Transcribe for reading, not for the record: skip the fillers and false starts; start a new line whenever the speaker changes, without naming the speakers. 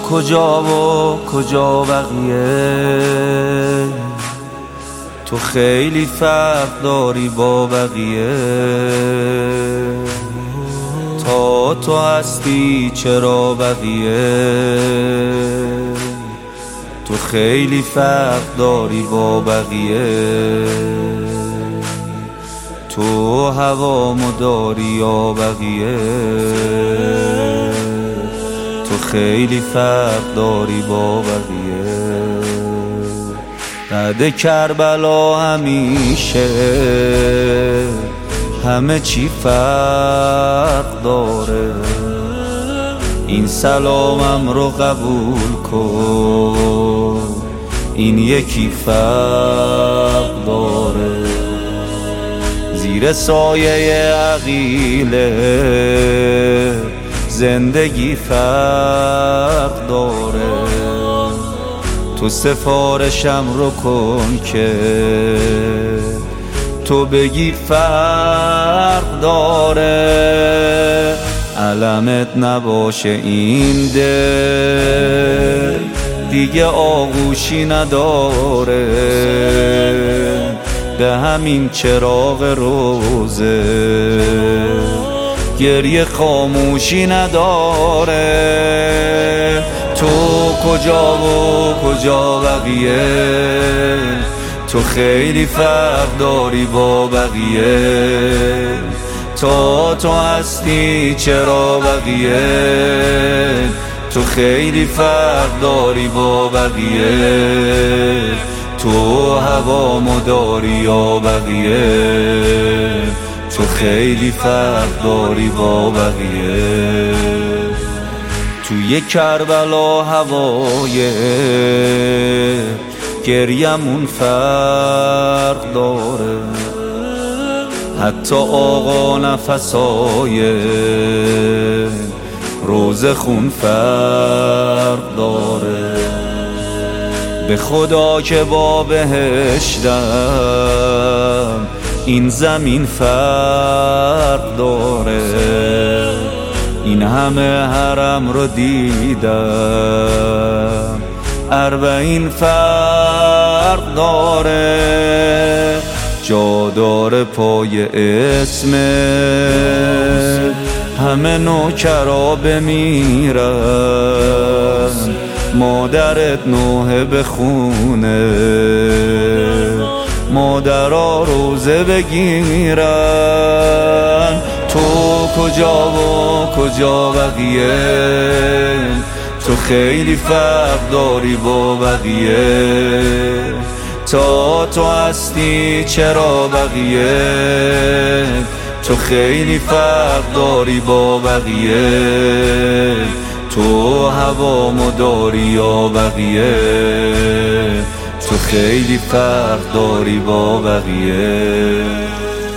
کجا و کجا بقیه؟ تو خیلی فرق داری با بقیه. تا تو هستی چرا بقیه؟ تو خیلی فرق داری با بقیه. تو هوامو داری یا بقیه؟ تو خیلی فرق داری با بقیه. بعد کربلا همیشه همه چی فرق داره. این سلامم رو قبول کن، این یکی فرق داره. زیر سایه عقیله زندگی فرق داره. تو سفارشم رو کن که تو بگی فرق داره. علمت نباشه این دل دیگه آغوشی نداره. به همین چراغ روزه گریه خاموشی نداره. تو کجا و کجا بقیه؟ تو خیلی فرق داری با بقیه. تا تو هستی چرا بقیه؟ تو خیلی فرق داری با بقیه. تو هوامو داری یا بقیه؟ تو خیلی فرق داری با بقیه. توی کربلا هوای گریمون فرق داره. حتی آقا نفسای روز خون فرق داره. به خدا که با بهشتم این زمین فرق داره. این همه حرم رو دیدم 40 فرق داره. جا داره پای اسم همه نوکرا بمیرن. مادرت نوحه بخونه، مادرها روزه بگیرن. تو کجا و کجا بقیه؟ تو خیلی فرق داری با بقیه. تا تو هستی چرا بقیه؟ تو خیلی فرق داری با بقیه. تو هوامو داری یا بقیه؟ تو خیلی فرق داری با بقیه.